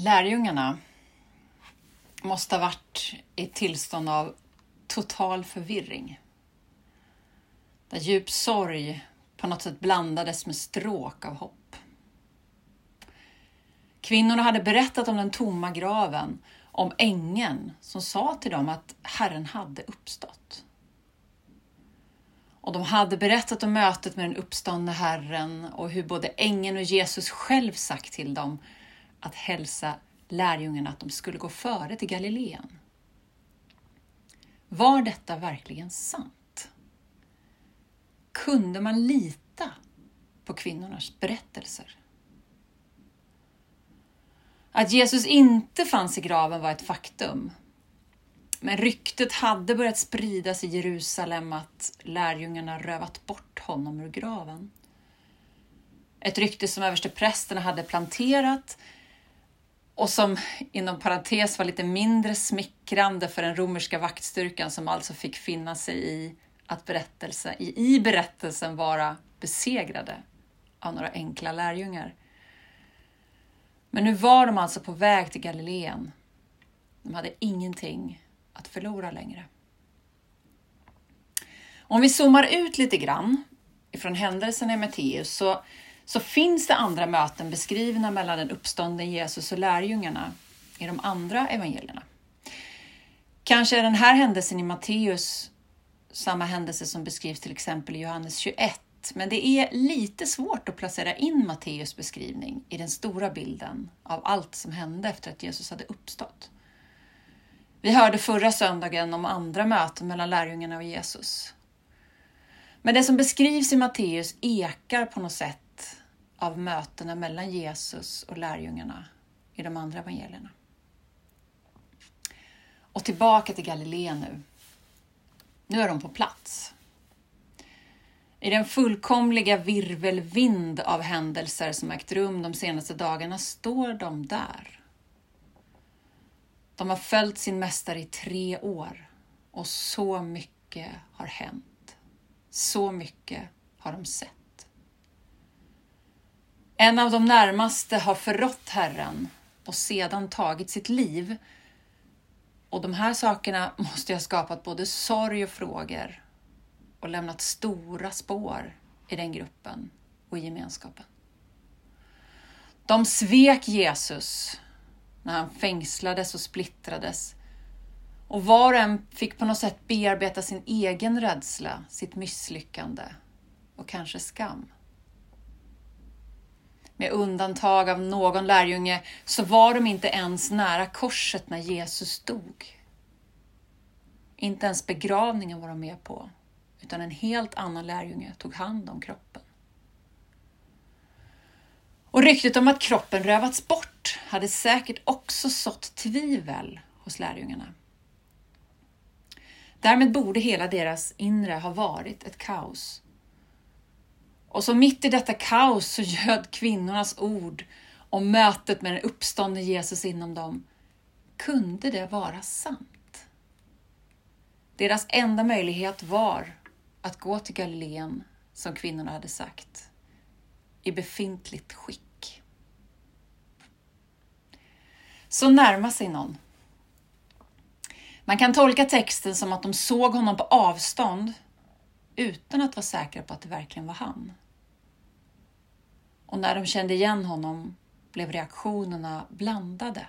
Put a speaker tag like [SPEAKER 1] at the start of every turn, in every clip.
[SPEAKER 1] Lärjungarna måste ha varit i ett tillstånd av total förvirring. Där djup sorg på något sätt blandades med stråk av hopp. Kvinnorna hade berättat om den tomma graven, om ängeln som sa till dem att Herren hade uppstått. Och de hade berättat om mötet med den uppståndne Herren och hur både ängeln och Jesus själv sagt till dem att hälsa lärjungarna att de skulle gå före till Galileen. Var detta verkligen sant? Kunde man lita på kvinnornas berättelser? Att Jesus inte fanns i graven var ett faktum. Men ryktet hade börjat spridas i Jerusalem att lärjungarna rövat bort honom ur graven. Ett rykte som översteprästerna hade planterat och som inom parentes var lite mindre smickrande för den romerska vaktstyrkan som alltså fick finna sig i att i berättelsen vara besegrade av några enkla lärjungar. Men nu var de alltså på väg till Galileen. De hade ingenting att förlora längre. Om vi zoomar ut lite grann ifrån händelserna i Matteus så finns det andra möten beskrivna mellan den uppståndne Jesus och lärjungarna i de andra evangelierna. Kanske är den här händelsen i Matteus samma händelse som beskrivs till exempel i Johannes 21. Men det är lite svårt att placera in Matteus beskrivning i den stora bilden av allt som hände efter att Jesus hade uppstått. Vi hörde förra söndagen om andra möten mellan lärjungarna och Jesus. Men det som beskrivs i Matteus ekar på något sätt av mötena mellan Jesus och lärjungarna i de andra evangelierna. Och tillbaka till Galileen nu. Nu är de på plats. I den fullkomliga virvelvind av händelser som ägt rum de senaste dagarna står de där. De har följt sin mästare i 3 år och så mycket har hänt. Så mycket har de sett. En av de närmaste har förrått Herren och sedan tagit sitt liv. Och de här sakerna måste ha skapat både sorg och frågor och lämnat stora spår i den gruppen och i gemenskapen. De svek Jesus när han fängslades och splittrades. Och var och en fick på något sätt bearbeta sin egen rädsla, sitt misslyckande och kanske skam. Med undantag av någon lärjunge så var de inte ens nära korset när Jesus dog. Inte ens begravningen var de med på, utan en helt annan lärjunge tog hand om kroppen. Och ryktet om att kroppen rövats bort hade säkert också sått tvivel hos lärjungarna. Därmed borde hela deras inre ha varit ett kaos. Och så mitt i detta kaos så göd kvinnornas ord om mötet med den uppståndne Jesus inom dem. Kunde det vara sant? Deras enda möjlighet var att gå till Galileen som kvinnorna hade sagt. I befintligt skick. Så närma sig någon. Man kan tolka texten som att de såg honom på avstånd utan att vara säkra på att det verkligen var han. Och när de kände igen honom blev reaktionerna blandade.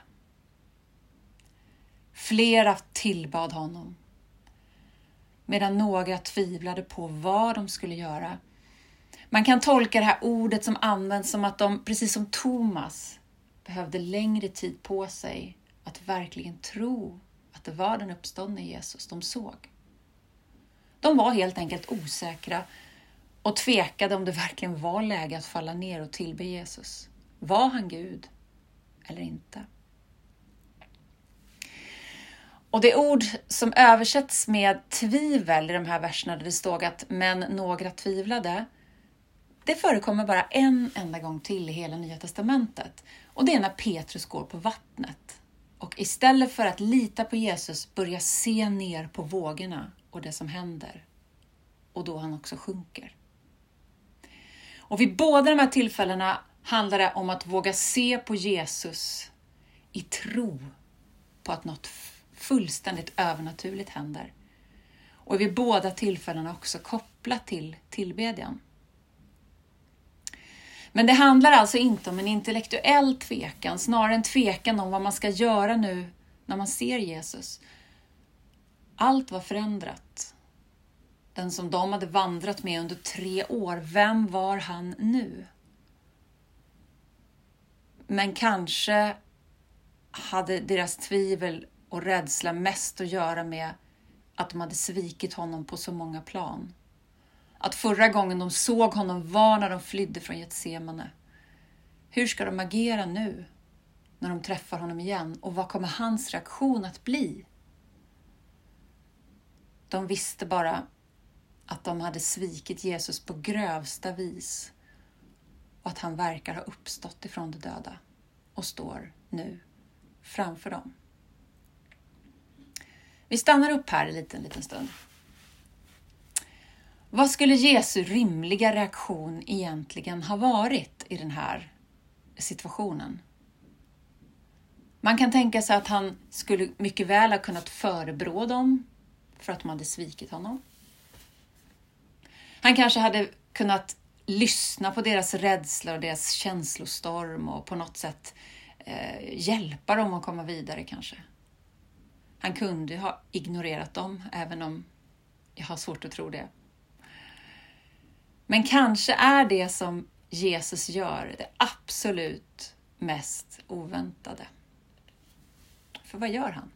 [SPEAKER 1] Flera tillbad honom, medan några tvivlade på vad de skulle göra. Man kan tolka det här ordet som används som att de, precis som Thomas, behövde längre tid på sig att verkligen tro att det var den uppståndne Jesus de såg. De var helt enkelt osäkra och tvekade om det verkligen var läge att falla ner och tillbe Jesus. Var han Gud eller inte? Och det ord som översätts med tvivel i de här verserna där det stod att men några tvivlade, det förekommer bara en enda gång till i hela Nya testamentet. Och det är när Petrus går på vattnet. Och istället för att lita på Jesus börjar se ner på vågorna och det som händer. Och då han också sjunker. Och vid båda de här tillfällena handlar det om att våga se på Jesus i tro på att något fullständigt övernaturligt händer. Och vid båda tillfällena också kopplat till tillbedjan. Men det handlar alltså inte om en intellektuell tvekan, snarare en tvekan om vad man ska göra nu när man ser Jesus. Allt var förändrat. Den som de hade vandrat med under 3 år, vem var han nu? Men kanske hade deras tvivel och rädsla mest att göra med att de hade svikit honom på så många plan. Att förra gången de såg honom var när de flydde från Getsemane. Hur ska de agera nu när de träffar honom igen? Och vad kommer hans reaktion att bli? De visste bara att de hade svikit Jesus på grövsta vis. Och att han verkar ha uppstått ifrån de döda och står nu framför dem. Vi stannar upp här en liten stund. Vad skulle Jesu rimliga reaktion egentligen ha varit i den här situationen? Man kan tänka sig att han skulle mycket väl ha kunnat förebrå dem för att de hade svikit honom. Han kanske hade kunnat lyssna på deras rädsla och deras känslostorm och på något sätt hjälpa dem att komma vidare kanske. Han kunde ha ignorerat dem, även om jag har svårt att tro det. Men kanske är det som Jesus gör det absolut mest oväntade. För vad gör han?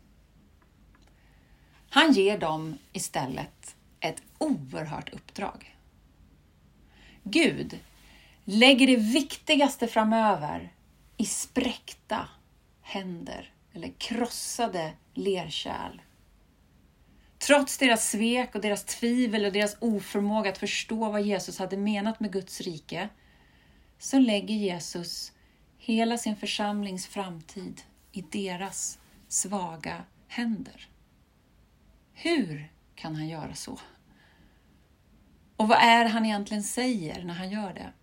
[SPEAKER 1] Han ger dem istället ett oerhört uppdrag. Gud lägger det viktigaste framöver i spräckta händer eller krossade lerkärl. Trots deras svek och deras tvivel och deras oförmåga att förstå vad Jesus hade menat med Guds rike, så lägger Jesus hela sin församlings framtid i deras svaga händer. Hur kan han göra så? Och vad är han egentligen säger när han gör det?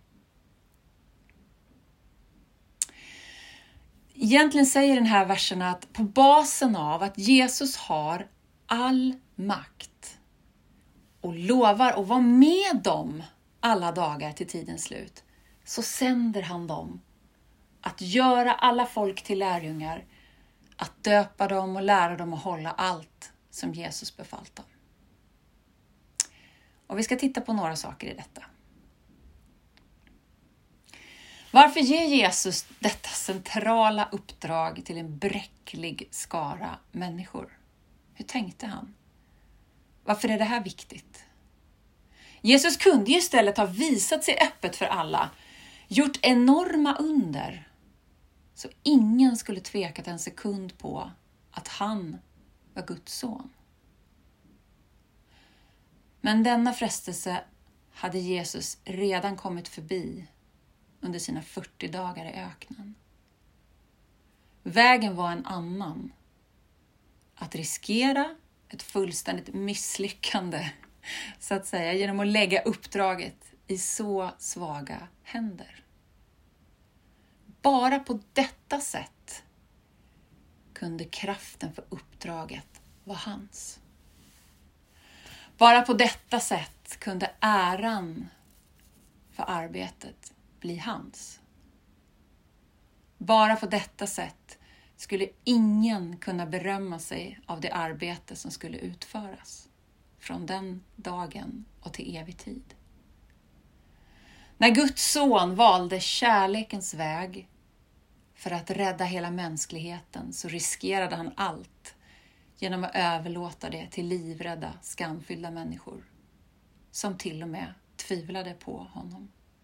[SPEAKER 1] Egentligen säger den här versen att på basen av att Jesus har all makt och lovar att vara med dem alla dagar till tidens slut, så sänder han dem att göra alla folk till lärjungar, att döpa dem och lära dem att hålla allt som Jesus befallt dem. Och vi ska titta på några saker i detta. Varför ger Jesus detta centrala uppdrag till en bräcklig skara människor? Hur tänkte han? Varför är det här viktigt? Jesus kunde ju istället ha visat sig öppet för alla, gjort enorma under, så ingen skulle tvekat en sekund på att han var Guds son. Men denna frestelse hade Jesus redan kommit förbi under sina 40 dagar i öknen. Vägen var en annan. Att riskera ett fullständigt misslyckande, så att säga, genom att lägga uppdraget i så svaga händer. Bara på detta sätt kunde kraften för uppdraget vara hans. Bara på detta sätt kunde äran för arbetet bli hans. Bara på detta sätt skulle ingen kunna berömma sig av det arbete som skulle utföras från den dagen och till evig tid. När Guds son valde kärlekens väg för att rädda hela mänskligheten, så riskerade han allt genom att överlåta det till livrädda, skamfyllda människor som till och med tvivlade på honom.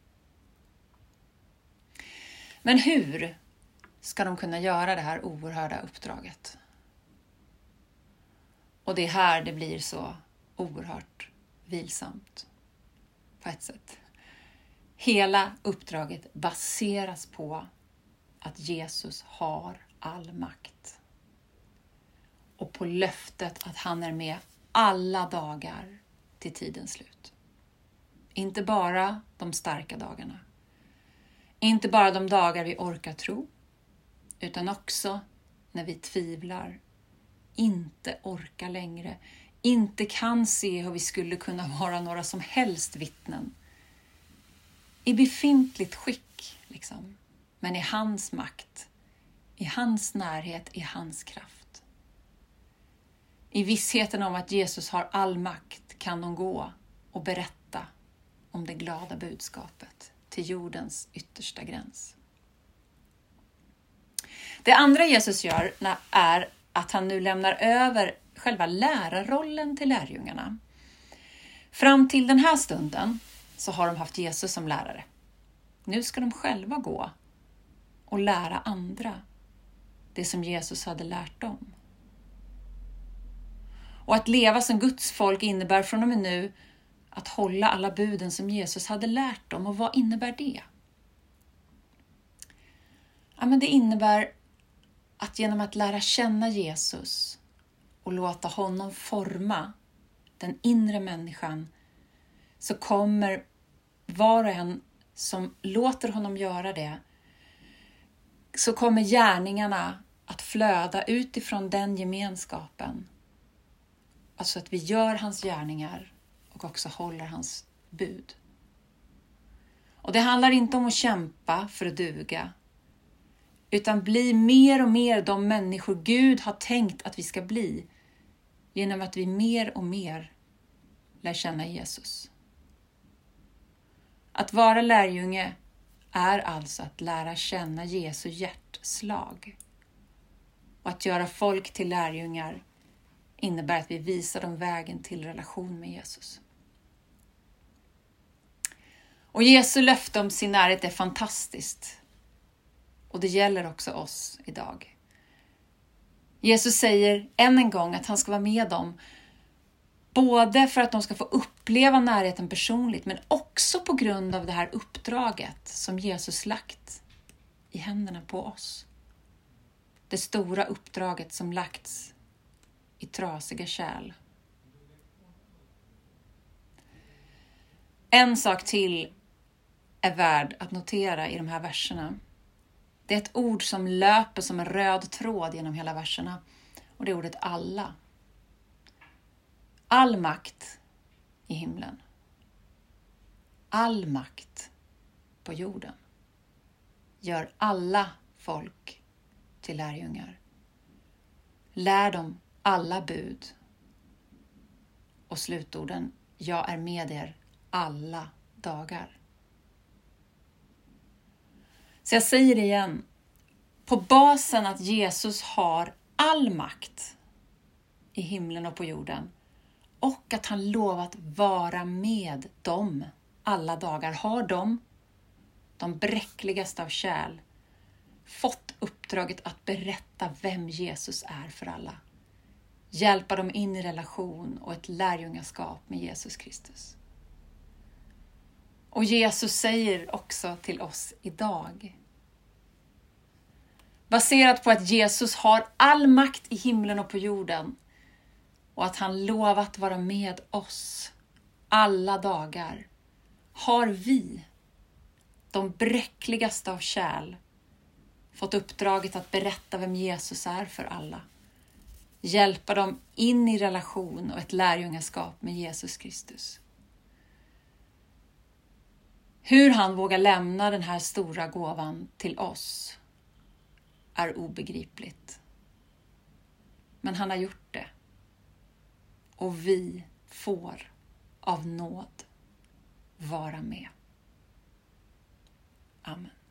[SPEAKER 1] Men hur ska de kunna göra det här oerhörda uppdraget? Och det är här det blir så oerhört vilsamt på ett sätt. Hela uppdraget baseras på att Jesus har all makt. Och på löftet att han är med alla dagar till tidens slut. Inte bara de starka dagarna. Inte bara de dagar vi orkar tro. utan också när vi tvivlar, inte orkar längre, inte kan se hur vi skulle kunna vara några som helst vittnen. I befintligt skick, liksom. Men i hans makt, i hans närhet, i hans kraft. I vissheten om att Jesus har all makt kan de gå och berätta om det glada budskapet till jordens yttersta gräns. Det andra Jesus gör är att han nu lämnar över själva lärarrollen till lärjungarna. Fram till den här stunden så har de haft Jesus som lärare. Nu ska de själva gå och lära andra det som Jesus hade lärt dem. Och att leva som Guds folk innebär från och med nu att hålla alla buden som Jesus hade lärt dem. Och vad innebär det? Ja, men det innebär att genom att lära känna Jesus och låta honom forma den inre människan, så kommer var och en som låter honom göra det, så kommer gärningarna att flöda utifrån den gemenskapen. Alltså att vi gör hans gärningar och också håller hans bud. Och det handlar inte om att kämpa för att duga, utan bli mer och mer de människor Gud har tänkt att vi ska bli, genom att vi mer och mer lär känna Jesus. Att vara lärjunge är alltså att lära känna Jesu hjärtslag. Och att göra folk till lärjungar innebär att vi visar dem vägen till relation med Jesus. Och Jesu löfte om sin närhet är fantastiskt. Och det gäller också oss idag. Jesus säger än en gång att han ska vara med dem, både för att de ska få uppleva närheten personligt, men också på grund av det här uppdraget som Jesus lagt i händerna på oss. Det stora uppdraget som lagts i trasiga kärl. En sak till är värd att notera i de här verserna. Det är ett ord som löper som en röd tråd genom hela verserna. Och det är ordet alla. All makt i himlen. All makt på jorden. Gör alla folk till lärjungar. Lär dem alla bud. Och slutorden: jag är med er alla dagar. Så jag säger det igen. På basen att Jesus har all makt i himlen och på jorden, och att han lovat vara med dem alla dagar, har de bräckligaste av kärl, fått uppdraget att berätta vem Jesus är för alla. Hjälpa dem in i relation och ett lärjungaskap med Jesus Kristus. Och Jesus säger också till oss idag, baserat på att Jesus har all makt i himlen och på jorden och att han lovat vara med oss alla dagar, har vi, de bräckligaste av kärl, fått uppdraget att berätta vem Jesus är för alla. Hjälpa dem in i relation och ett lärjungaskap med Jesus Kristus. Hur han vågar lämna den här stora gåvan till oss är obegripligt. Men han har gjort det. Och vi får av nåd vara med. Amen.